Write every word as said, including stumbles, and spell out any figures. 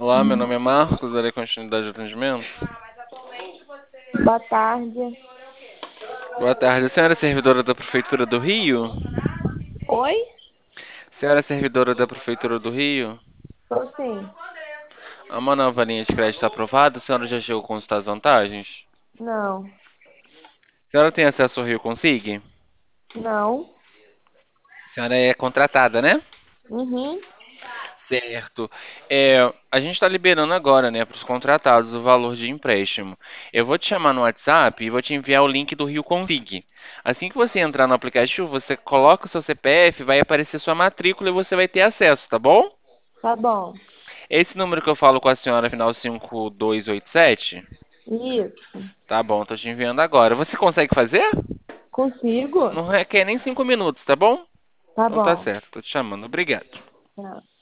Olá, meu nome é Marcos, darei continuidade ao atendimento. Boa tarde. Boa tarde, a senhora é servidora da Prefeitura do Rio? Oi? Senhora é servidora da Prefeitura do Rio? Tô sim. Uma nova linha de crédito aprovada, a senhora já chegou a consultar as vantagens? Não. A senhora tem acesso ao Rio Consig? Não. A senhora é contratada, né? Uhum. Certo. É, a gente está liberando agora, né, para os contratados o valor de empréstimo. Eu vou te chamar no WhatsApp e vou te enviar o link do Rio Config. Assim que você entrar no aplicativo, você coloca o seu C P F, vai aparecer sua matrícula e você vai ter acesso, tá bom? Tá bom. Esse número que eu falo com a senhora, final cinco dois oito sete? Isso. Tá bom, tô te enviando agora. Você consegue fazer? Consigo? Não requer nem cinco minutos, tá bom? Tá Então tá bom. certo, tô te chamando. Obrigado. Tá.